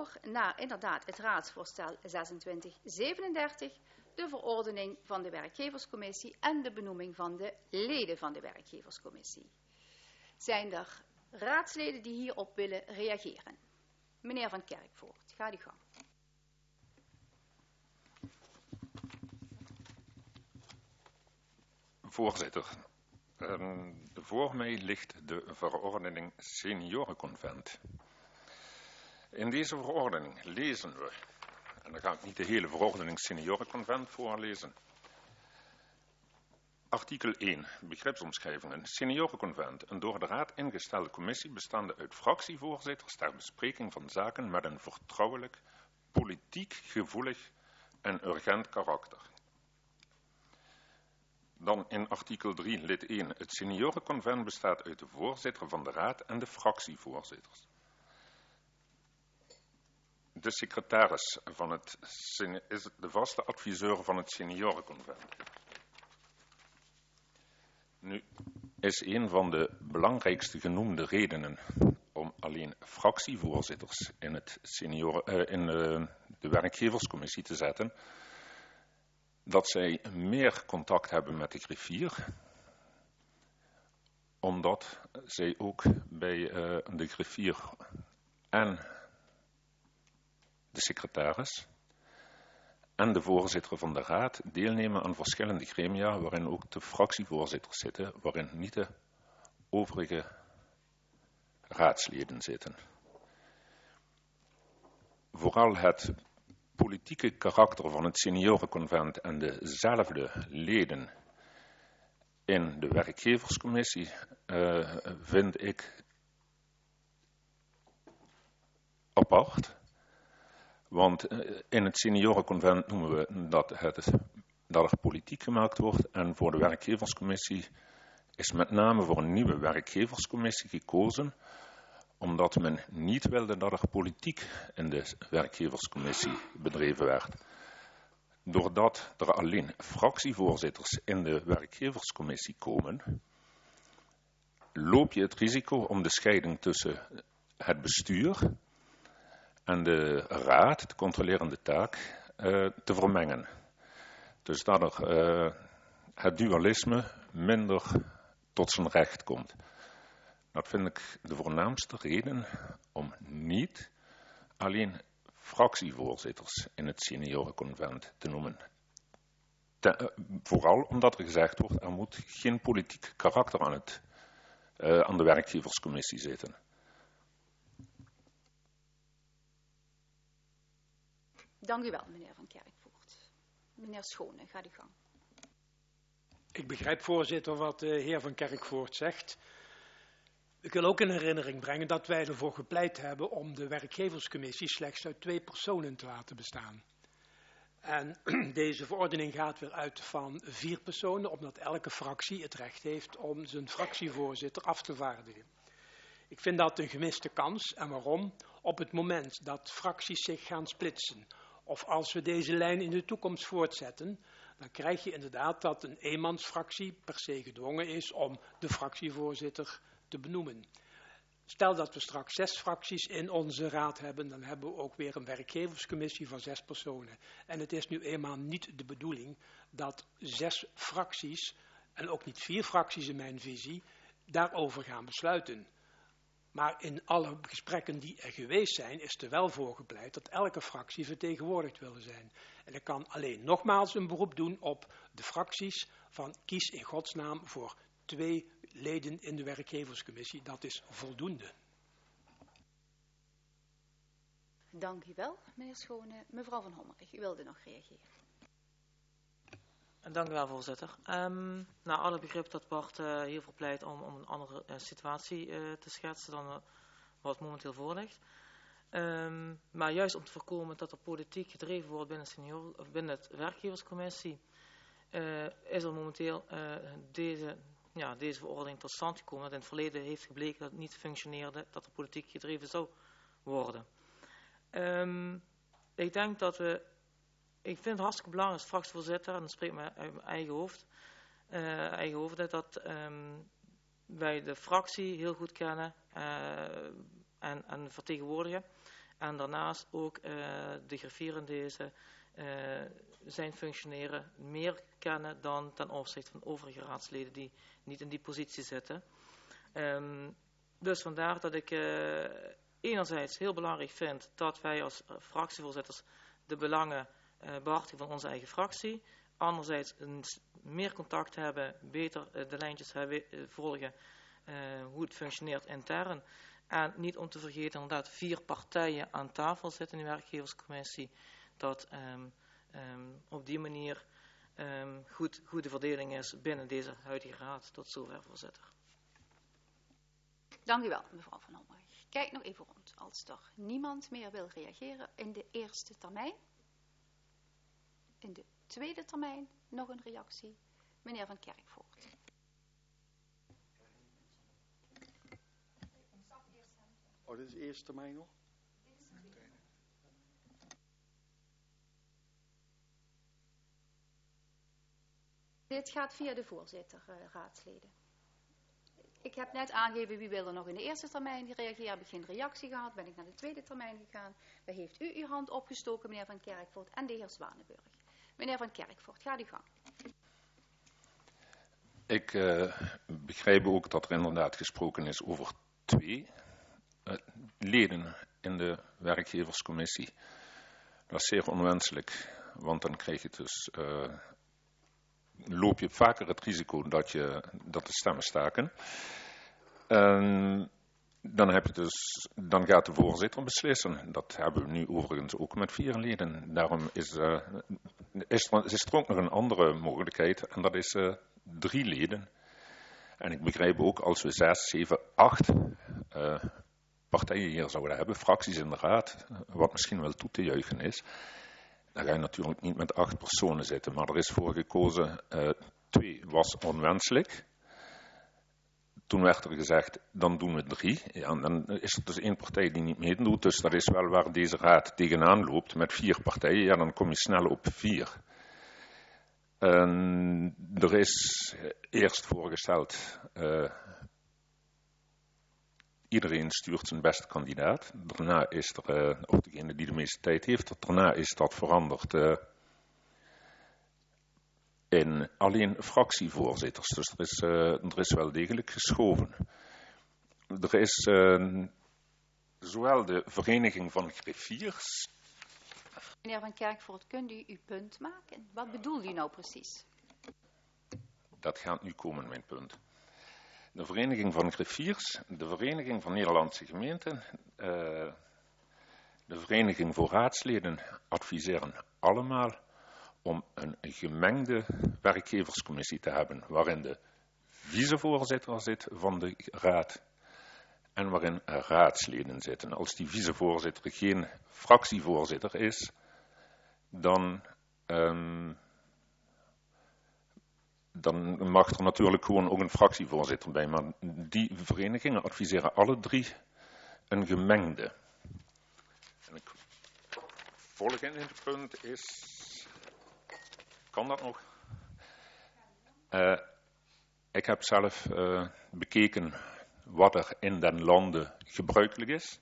door naar inderdaad het raadsvoorstel 2637, de verordening van de werkgeverscommissie en de benoeming van de leden van de werkgeverscommissie. Zijn er raadsleden die hierop willen reageren? Meneer Van Kerkvoort, ga uw gang. Voorzitter, voor mij ligt de verordening seniorenconvent. In deze verordening lezen we, en dan ga ik niet de hele verordening seniorenconvent voorlezen. Artikel 1, begripsomschrijvingen. Seniorenconvent, een door de Raad ingestelde commissie bestaande uit fractievoorzitters ter bespreking van zaken met een vertrouwelijk, politiek gevoelig en urgent karakter. Dan in artikel 3, lid 1. Het seniorenconvent bestaat uit de voorzitter van de Raad en de fractievoorzitters. De secretaris van het is de vaste adviseur van het seniorenconvent. Nu is een van de belangrijkste genoemde redenen om alleen fractievoorzitters in de werkgeverscommissie te zetten, dat zij meer contact hebben met de griffier, omdat zij ook bij de griffier en de secretaris en de voorzitter van de raad deelnemen aan verschillende gremia, waarin ook de fractievoorzitters zitten, waarin niet de overige raadsleden zitten. Vooral het politieke karakter van het seniorenconvent en dezelfde leden in de werkgeverscommissie vind ik apart. Want in het seniorenconvent noemen we dat er politiek gemaakt wordt. En voor de werkgeverscommissie is met name voor een nieuwe werkgeverscommissie gekozen, omdat men niet wilde dat er politiek in de werkgeverscommissie bedreven werd. Doordat er alleen fractievoorzitters in de werkgeverscommissie komen, loop je het risico om de scheiding tussen het bestuur en de raad, de controlerende taak, te vermengen. Dus dat er het dualisme minder tot zijn recht komt. Dat vind ik de voornaamste reden om niet alleen fractievoorzitters in het seniorenconvent te noemen. Vooral omdat er gezegd wordt, er moet geen politiek karakter aan de werkgeverscommissie zitten. Dank u wel, meneer Van Kerkvoort. Meneer Schone, ga uw gang. Ik begrijp, voorzitter, wat de heer Van Kerkvoort zegt. Ik wil ook in herinnering brengen dat wij ervoor gepleit hebben om de werkgeverscommissie slechts uit 2 personen te laten bestaan. En deze verordening gaat weer uit van 4 personen, omdat elke fractie het recht heeft om zijn fractievoorzitter af te vaardigen. Ik vind dat een gemiste kans. En waarom? Op het moment dat fracties zich gaan splitsen, of als we deze lijn in de toekomst voortzetten, dan krijg je inderdaad dat een eenmansfractie per se gedwongen is om de fractievoorzitter te benoemen. Stel dat we straks 6 fracties in onze raad hebben, dan hebben we ook weer een werkgeverscommissie van 6 personen. En het is nu eenmaal niet de bedoeling dat 6 fracties, en ook niet 4 fracties in mijn visie, daarover gaan besluiten. Maar in alle gesprekken die er geweest zijn, is er wel voor gepleit dat elke fractie vertegenwoordigd willen zijn. En ik kan alleen nogmaals een beroep doen op de fracties van kies in godsnaam voor 2 leden in de werkgeverscommissie. Dat is voldoende. Dank u wel, meneer Schone. Mevrouw Van Hommerig, u wilde nog reageren. Dank u wel, voorzitter. Nou, alle begrip dat Bart heel veel pleit om een andere situatie te schetsen dan wat momenteel voor ligt. Maar juist om te voorkomen dat er politiek gedreven wordt binnen het werkgeverscommissie, is er momenteel deze verordening tot stand gekomen. Dat in het verleden heeft gebleken dat het niet functioneerde, dat er politiek gedreven zou worden. Ik denk dat ik vind het hartstikke belangrijk als fractievoorzitter, en dat spreekt me uit mijn eigen hoofd, dat wij de fractie heel goed kennen en vertegenwoordigen. En daarnaast ook de griffier in deze zijn functioneren meer kennen dan ten opzichte van overige raadsleden die niet in die positie zitten. Dus vandaar dat ik enerzijds heel belangrijk vind dat wij als fractievoorzitters de belangen behartigen van onze eigen fractie. Anderzijds meer contact hebben, beter de lijntjes volgen hoe het functioneert intern. En niet om te vergeten inderdaad 4 partijen aan tafel zitten in de werkgeverscommissie. Dat op die manier goed de verdeling is binnen deze huidige raad. Tot zover, voorzitter. Dank u wel, mevrouw Van Homburg. Kijk nog even rond. Als er niemand meer wil reageren in de eerste termijn. In de tweede termijn nog een reactie. Meneer Van Kerkvoort. Oh, dit is de eerste termijn nog? Dit gaat via de voorzitter, raadsleden. Ik heb net aangegeven wie wil er nog in de eerste termijn reageren. Heb ik geen reactie gehad, ben ik naar de tweede termijn gegaan. Waar heeft u uw hand opgestoken, meneer Van Kerkvoort en de heer Zwanenburg. Meneer Van Kerkvoort, ga uw gang. Ik begrijp ook dat er inderdaad gesproken is over 2 leden in de werkgeverscommissie. Dat is zeer onwenselijk, want dan krijg je dus, loop je vaker het risico dat de stemmen staken. Dan gaat de voorzitter beslissen. Dat hebben we nu overigens ook met 4 leden. Daarom is er ook nog een andere mogelijkheid en dat is 3 leden. En ik begrijp ook als we 6, 7, 8 partijen hier zouden hebben, fracties in de raad, wat misschien wel toe te juichen is, dan ga je natuurlijk niet met 8 personen zitten. Maar er is voor gekozen, 2 was onwenselijk. Toen werd er gezegd, dan doen we 3. Ja, en dan is er dus 1 partij die niet meedoet. Dus dat is wel waar deze raad tegenaan loopt met 4 partijen. Ja, dan kom je snel op 4. Er is eerst voorgesteld, iedereen stuurt zijn beste kandidaat. Daarna is er, of degene die de meeste tijd heeft, daarna is dat veranderd in alleen fractievoorzitters. Dus er is wel degelijk geschoven. Er is zowel de Vereniging van Griffiers. Meneer Van Kerkvoort, kunt u uw punt maken? Wat bedoelt u nou precies? Dat gaat nu komen, mijn punt. De Vereniging van Griffiers, de Vereniging van Nederlandse Gemeenten, de Vereniging voor Raadsleden adviseren allemaal om een gemengde werkgeverscommissie te hebben, waarin de vicevoorzitter zit van de raad en waarin raadsleden zitten. Als die vicevoorzitter geen fractievoorzitter is, dan mag er natuurlijk gewoon ook een fractievoorzitter bij. Maar die verenigingen adviseren alle 3 een gemengde. En het volgende punt is... Kan dat nog? Ik heb zelf bekeken wat er in den landen gebruikelijk is.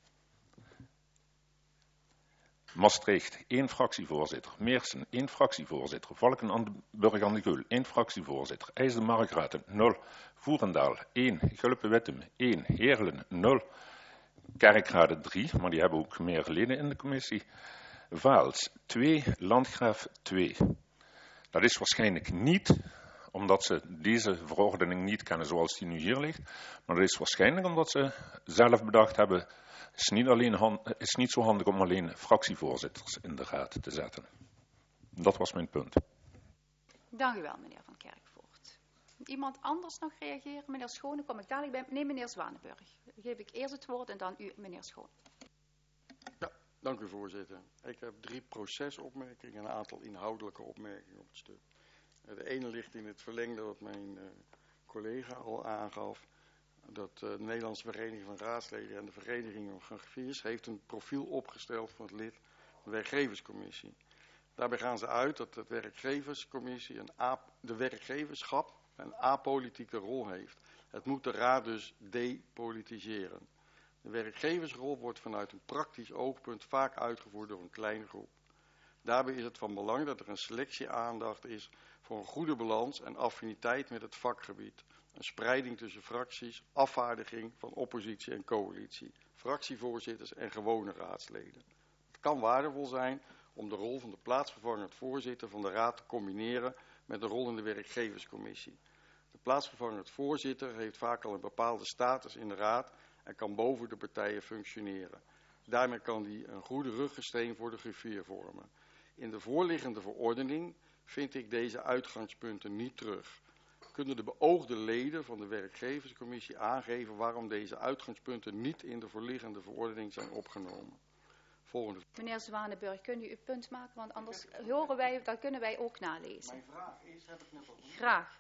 Maastricht, 1 fractievoorzitter. Meersen, 1 fractievoorzitter. Valkenburg aan de Geul, 1 fractievoorzitter. IJsden-Margraten, 0. Voerendaal, 1. Gulpen-Wittem, 1. Heerlen, 0. Kerkrade, 3, maar die hebben ook meer leden in de commissie. Vaals, 2. Landgraaf, 2. Dat is waarschijnlijk niet omdat ze deze verordening niet kennen zoals die nu hier ligt, maar dat is waarschijnlijk omdat ze zelf bedacht hebben, het is niet zo handig om alleen fractievoorzitters in de raad te zetten. Dat was mijn punt. Dank u wel, meneer Van Kerkvoort. Iemand anders nog reageren? Meneer Schone, kom ik dadelijk bij. Nee, meneer Zwanenburg. Dan geef ik eerst het woord en dan u, meneer Schoon. Ja, dank u, voorzitter. Ik heb 3 procesopmerkingen en een aantal inhoudelijke opmerkingen op het stuk. De ene ligt in het verlengde wat mijn collega al aangaf. Dat de Nederlandse Vereniging van Raadsleden en de Vereniging van Griffiers heeft een profiel opgesteld van het lid van de werkgeverscommissie. Daarbij gaan ze uit dat de werkgeverscommissie de werkgeverschap een apolitieke rol heeft. Het moet de raad dus depolitiseren. De werkgeversrol wordt vanuit een praktisch oogpunt vaak uitgevoerd door een kleine groep. Daarbij is het van belang dat er een selectieaandacht is voor een goede balans en affiniteit met het vakgebied. Een spreiding tussen fracties, afvaardiging van oppositie en coalitie, fractievoorzitters en gewone raadsleden. Het kan waardevol zijn om de rol van de plaatsvervangend voorzitter van de raad te combineren met de rol in de werkgeverscommissie. De plaatsvervangend voorzitter heeft vaak al een bepaalde status in de raad en kan boven de partijen functioneren. Daarmee kan die een goede ruggensteun voor de griffier vormen. In de voorliggende verordening vind ik deze uitgangspunten niet terug. Kunnen de beoogde leden van de werkgeverscommissie aangeven waarom deze uitgangspunten niet in de voorliggende verordening zijn opgenomen? Volgende. Meneer Zwanenburg, kunt u uw punt maken? Want anders horen wij, dat kunnen wij ook nalezen. Mijn vraag is, heb ik net al gezegd. Graag.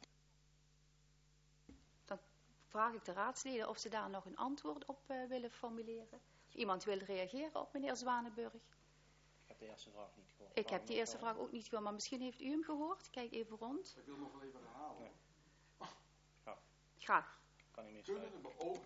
Dan vraag ik de raadsleden of ze daar nog een antwoord op willen formuleren. Of iemand wil reageren op meneer Zwanenburg. Ik heb de eerste vraag niet gehoord. Ik heb die eerste vraag ook niet gehoord, maar misschien heeft u hem gehoord. Kijk even rond. Ik wil nog wel even herhalen. Nee. Ja. Graag. Kan niet meer Kunnen schrijven. de beoogde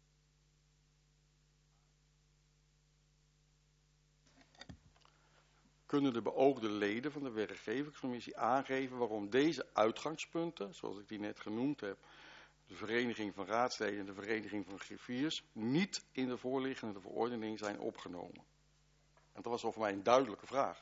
Kunnen de beoogde leden van de werkgeverscommissie aangeven waarom deze uitgangspunten, zoals ik die net genoemd heb, de vereniging van raadsleden en de vereniging van griffiers, niet in de voorliggende verordening zijn opgenomen? En dat was voor mij een duidelijke vraag.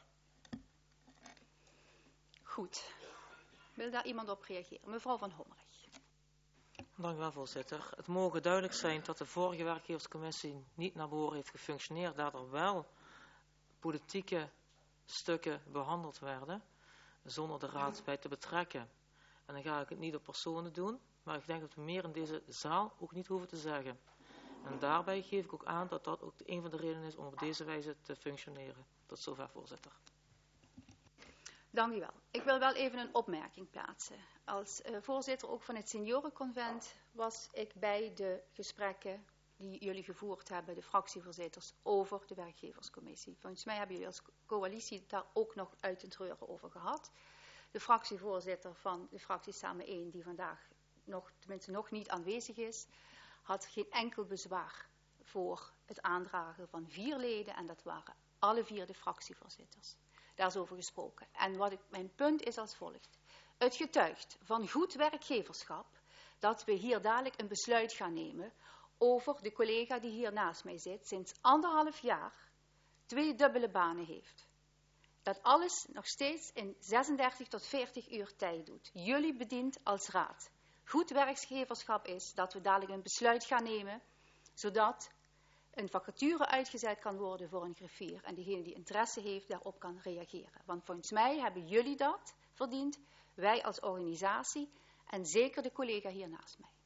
Goed. Wil daar iemand op reageren? Mevrouw Van Hommerich. Dank u wel, voorzitter. Het mogen duidelijk zijn dat de vorige werkgeverscommissie niet naar behoren heeft gefunctioneerd, dat er wel politieke stukken behandeld werden, zonder de raad bij te betrekken. En dan ga ik het niet op personen doen, maar ik denk dat we meer in deze zaal ook niet hoeven te zeggen. En daarbij geef ik ook aan dat dat ook een van de redenen is om op deze wijze te functioneren. Tot zover, voorzitter. Dank u wel. Ik wil wel even een opmerking plaatsen. Als voorzitter ook van het seniorenconvent was ik bij de gesprekken die jullie gevoerd hebben, de fractievoorzitters, over de werkgeverscommissie. Volgens mij hebben jullie als coalitie daar ook nog uit en treuren over gehad. De fractievoorzitter van de fractie Samen 1, die vandaag tenminste nog niet aanwezig is, had geen enkel bezwaar voor het aandragen van 4 leden en dat waren alle 4 de fractievoorzitters. Daar is over gesproken. En mijn punt is als volgt. Het getuigt van goed werkgeverschap dat we hier dadelijk een besluit gaan nemen over de collega die hier naast mij zit, sinds 1,5 jaar 2 dubbele banen heeft. Dat alles nog steeds in 36 tot 40 uur tijd doet. Jullie bedient als raad. Goed werkgeverschap is dat we dadelijk een besluit gaan nemen, zodat een vacature uitgezet kan worden voor een griffier. En degene die interesse heeft, daarop kan reageren. Want volgens mij hebben jullie dat verdiend, wij als organisatie en zeker de collega hier naast mij.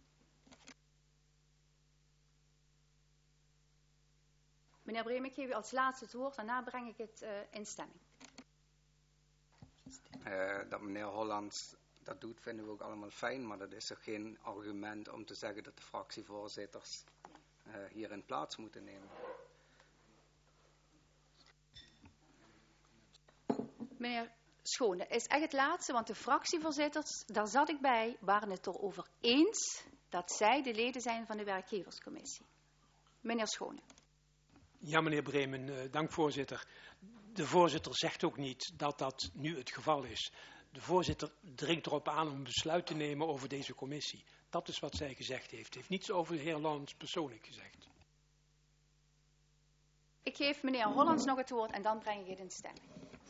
Meneer Breem, ik geef u als laatste het woord, daarna breng ik het in stemming. Dat meneer Hollands dat doet, vinden we ook allemaal fijn, maar dat is toch geen argument om te zeggen dat de fractievoorzitters hierin plaats moeten nemen. Meneer Schone, is echt het laatste, want de fractievoorzitters, daar zat ik bij, waren het erover eens dat zij de leden zijn van de werkgeverscommissie. Meneer Schone. Ja, meneer Bremen, dank voorzitter. De voorzitter zegt ook niet dat dat nu het geval is. De voorzitter dringt erop aan om een besluit te nemen over deze commissie. Dat is wat zij gezegd heeft. Heeft niets over de heer Lans persoonlijk gezegd. Ik geef meneer Hollands nog het woord en dan breng ik het in stemming.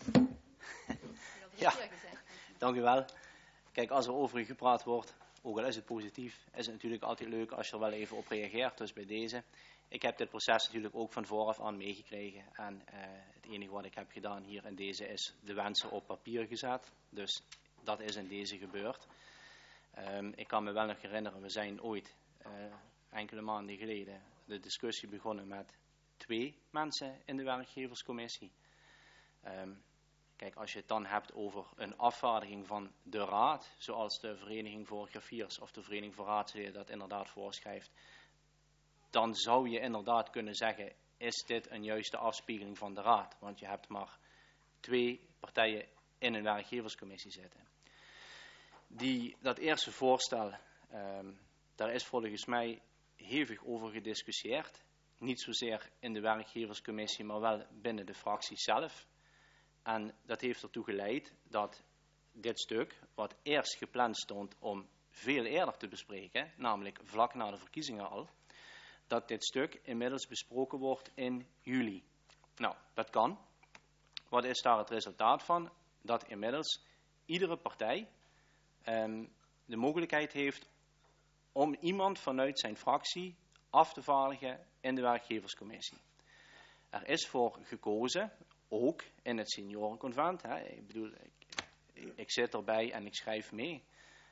Ja, dank u wel. Kijk, als er over u gepraat wordt, ook al is het positief, is het natuurlijk altijd leuk als je er wel even op reageert. Dus bij deze. Ik heb dit proces natuurlijk ook van vooraf aan meegekregen. En het enige wat ik heb gedaan hier in deze is de wensen op papier gezet. Dus dat is in deze gebeurd. Ik kan me wel nog herinneren, we zijn ooit enkele maanden geleden de discussie begonnen met 2 mensen in de werkgeverscommissie. Kijk, als je het dan hebt over een afvaardiging van de raad, zoals de Vereniging voor Griffiers of de Vereniging voor Raadsleden dat inderdaad voorschrijft, dan zou je inderdaad kunnen zeggen, is dit een juiste afspiegeling van de raad? Want je hebt maar 2 partijen in een werkgeverscommissie zitten. Dat eerste voorstel, daar is volgens mij hevig over gediscussieerd. Niet zozeer in de werkgeverscommissie, maar wel binnen de fractie zelf. En dat heeft ertoe geleid dat dit stuk, wat eerst gepland stond om veel eerder te bespreken, namelijk vlak na de verkiezingen al, dat dit stuk inmiddels besproken wordt in juli. Nou, dat kan. Wat is daar het resultaat van? Dat inmiddels iedere partij de mogelijkheid heeft om iemand vanuit zijn fractie af te vaardigen in de werkgeverscommissie. Er is voor gekozen, ook in het seniorenconvent, ik zit erbij en ik schrijf mee,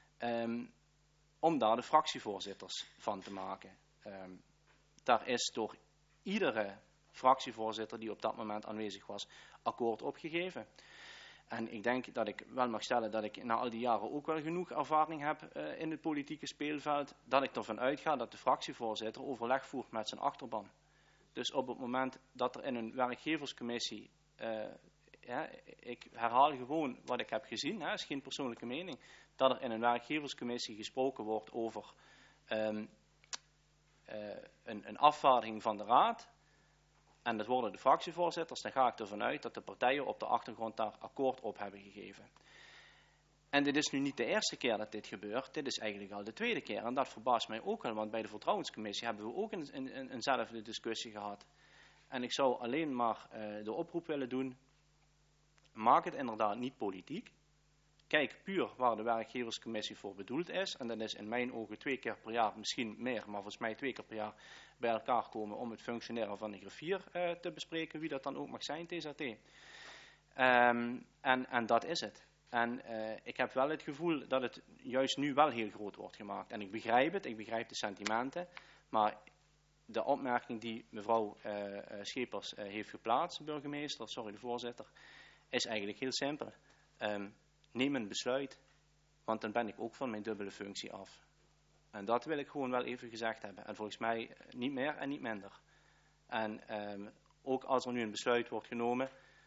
om daar de fractievoorzitters van te maken. Daar is door iedere fractievoorzitter die op dat moment aanwezig was, akkoord opgegeven. En ik denk dat ik wel mag stellen dat ik na al die jaren ook wel genoeg ervaring heb in het politieke speelveld, dat ik ervan uitga dat de fractievoorzitter overleg voert met zijn achterban. Dus op het moment dat er in een werkgeverscommissie, ik herhaal gewoon wat ik heb gezien, is geen persoonlijke mening, dat er in een werkgeverscommissie gesproken wordt over een afvaardiging van de raad, en dat worden de fractievoorzitters, dan ga ik ervan uit dat de partijen op de achtergrond daar akkoord op hebben gegeven. En dit is nu niet de eerste keer dat dit gebeurt, dit is eigenlijk al de tweede keer. En dat verbaast mij ook wel, want bij de vertrouwenscommissie hebben we ook eenzelfde discussie gehad. En ik zou alleen maar de oproep willen doen, maak het inderdaad niet politiek. Kijk puur waar de werkgeverscommissie voor bedoeld is. En dat is in mijn ogen 2 keer per jaar, misschien meer, maar volgens mij 2 keer per jaar bij elkaar komen om het functioneren van de griffier te bespreken, wie dat dan ook mag zijn, TZT. En dat is het. En ik heb wel het gevoel dat het juist nu wel heel groot wordt gemaakt. En ik begrijp het, ik begrijp de sentimenten, maar de opmerking die mevrouw Schepers heeft geplaatst, de voorzitter, is eigenlijk heel simpel. Neem een besluit, want dan ben ik ook van mijn dubbele functie af. En dat wil ik gewoon wel even gezegd hebben. En volgens mij niet meer en niet minder. En ook als er nu een besluit wordt genomen,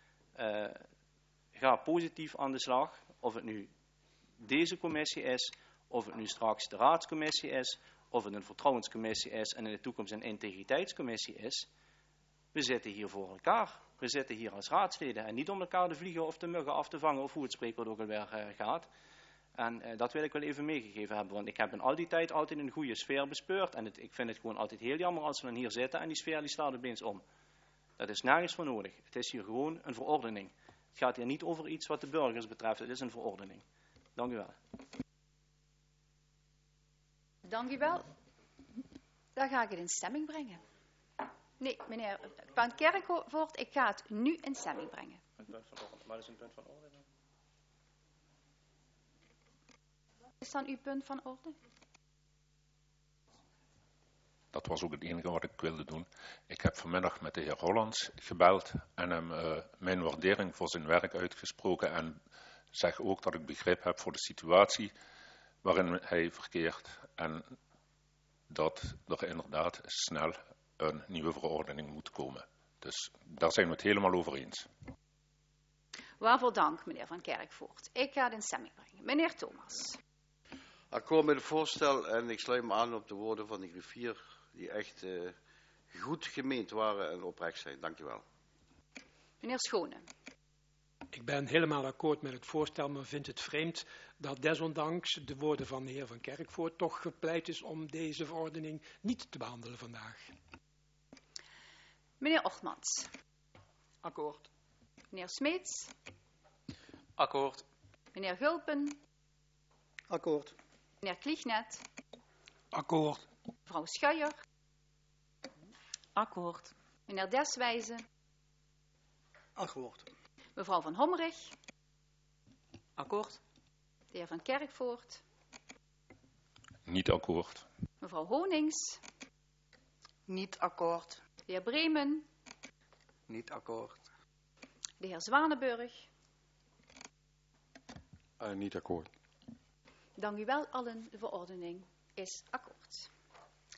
ga positief aan de slag. Of het nu deze commissie is, of het nu straks de raadscommissie is, of het een vertrouwenscommissie is en in de toekomst een integriteitscommissie is. We zitten hier voor elkaar. We zitten hier als raadsleden en niet om elkaar de vliegen of de muggen af te vangen of hoe het spreekwoord ook alweer gaat. En dat wil ik wel even meegegeven hebben, want ik heb in al die tijd altijd een goede sfeer bespeurd en ik vind het gewoon altijd heel jammer als we dan hier zitten en die sfeer die slaat opeens om. Dat is nergens voor nodig. Het is hier gewoon een verordening. Het gaat hier niet over iets wat de burgers betreft, het is een verordening. Dank u wel. Dank u wel. Dan ga ik het in stemming brengen. Nee, meneer Van Kerkvoort, ik ga het nu in stemming brengen. Een punt van orde. Wat is een punt van orde dan? Wat is dan uw punt van orde? Dat was ook het enige wat ik wilde doen. Ik heb vanmiddag met de heer Hollands gebeld en hem mijn waardering voor zijn werk uitgesproken en zeg ook dat ik begrip heb voor de situatie waarin hij verkeert en dat er inderdaad snel een nieuwe verordening moet komen. Dus daar zijn we het helemaal over eens. Waarvoor dank, meneer Van Kerkvoort. Ik ga het in stemming brengen. Meneer Thomas. Akkoord met het voorstel en ik sluit me aan op de woorden van de griffier die echt goed gemeend waren en oprecht zijn. Dank u wel. Meneer Schone. Ik ben helemaal akkoord met het voorstel, maar vind het vreemd dat desondanks de woorden van de heer Van Kerkvoort toch gepleit is om deze verordening niet te behandelen vandaag. Meneer Ochtmans. Akkoord. Meneer Smeets. Akkoord. Meneer Gulpen. Akkoord. Meneer Kliegnet. Akkoord. Mevrouw Schuijer. Akkoord. Meneer Deswijze. Akkoord. Mevrouw Van Hommerich. Akkoord. De heer Van Kerkvoort. Niet akkoord. Mevrouw Honings. Niet akkoord. De heer Bremen. Niet akkoord. De heer Zwanenburg. Niet akkoord. Dank u wel allen. De verordening is akkoord.